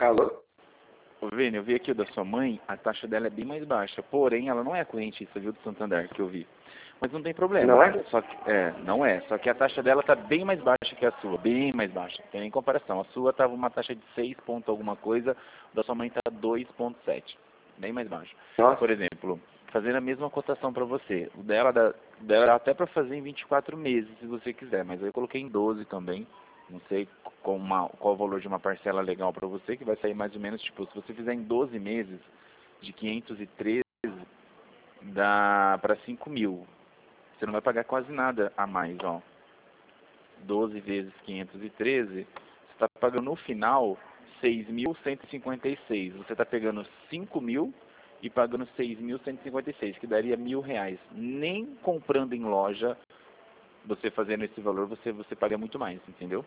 Alô? Ô, Vini, eu vi aqui o da sua mãe, a taxa dela é bem mais baixa. Porém, ela não é correntista, viu, do Santander, que eu vi. Mas não tem problema. Não é? Só que, não é. Só que a taxa dela tá bem mais baixa que a sua. Bem mais baixa. Tem nem comparação. A sua tava uma taxa de 6 ponto alguma coisa, a da sua mãe tá 2,7. Bem mais baixo. Nossa. Por exemplo, fazendo a mesma cotação para você. O dela dá até para fazer em 24 meses, se você quiser. Mas eu coloquei em 12 também. Não sei qual o valor de uma parcela legal para você, que vai sair mais ou menos, tipo, se você fizer em 12 meses, de 513, dá para 5 mil. Você não vai pagar quase nada a mais, ó. 12 vezes 513, você está pagando no final 6.156. Você está pegando 5 mil e pagando 6.156, que daria R$ 1.000. Nem comprando em loja, você fazendo esse valor, você paga muito mais, entendeu?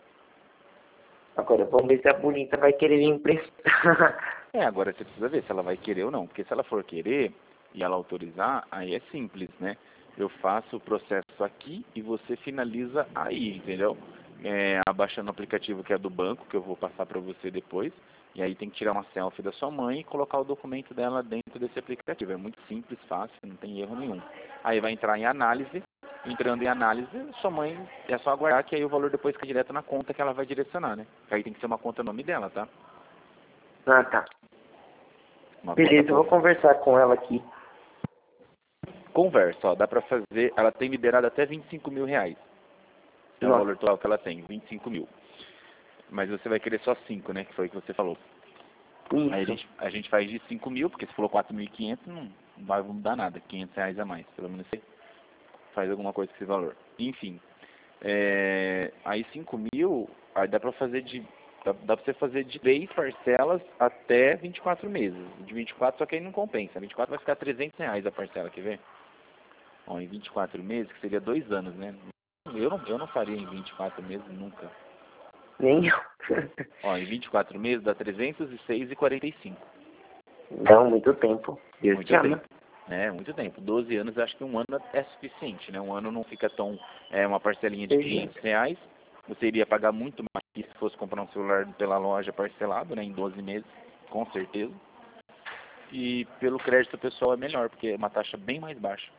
Agora vamos ver se a bonita vai querer vir emprestar. Agora você precisa ver se ela vai querer ou não. Porque se ela for querer e ela autorizar, aí é simples, né? Eu faço o processo aqui e você finaliza aí, entendeu? Abaixando o aplicativo que é do banco, que eu vou passar para você depois. E aí tem que tirar uma selfie da sua mãe e colocar o documento dela dentro desse aplicativo. É muito simples, fácil, não tem erro nenhum. Aí vai entrar em análise. Entrando em análise, sua mãe é só aguardar que aí o valor depois cai direto na conta que ela vai direcionar, né? Aí tem que ser uma conta no nome dela, tá? Ah, tá. Uma Beleza, eu vou conta conversar com ela aqui. conversa, ó, dá pra fazer, ela tem liberado até R$ 25 mil. É o Nossa. valor total que ela tem, 25 mil. Mas você vai querer só 5, né? Que foi o que você falou. Aí Isso. a gente faz de 5 mil, porque se falou 4.500, não vai mudar nada. R$ 500 a mais. Pelo menos você faz alguma coisa com esse valor. Enfim. Aí 5 mil, aí dá pra fazer dá pra você fazer de 3 parcelas até 24 meses. De 24, só que aí não compensa. 24 vai ficar R$ 300 a parcela, quer ver? Ó, em 24 meses, que seria 2 anos, né? Eu não faria em 24 meses nunca. Nem eu. Ó, em 24 meses dá 306,45. Não, muito tempo. Deus te Muito ama. tempo. Muito tempo. 12 anos, acho que um ano é suficiente, né? Um ano não fica tão... uma parcelinha de R$ 500. Você iria pagar muito mais que se fosse comprar um celular pela loja parcelado, né? Em 12 meses, com certeza. E pelo crédito pessoal é melhor, porque é uma taxa bem mais baixa.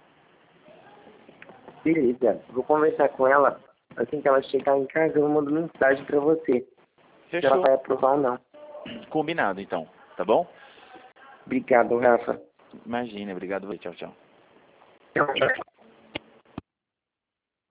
Beleza, vou conversar com ela. Assim que ela chegar em casa, eu mando mensagem pra você. Se ela Fechou. vai aprovar ou não. Combinado, então. Tá bom? Obrigado, Rafa. Imagina. Obrigado. Tchau, tchau. Tchau.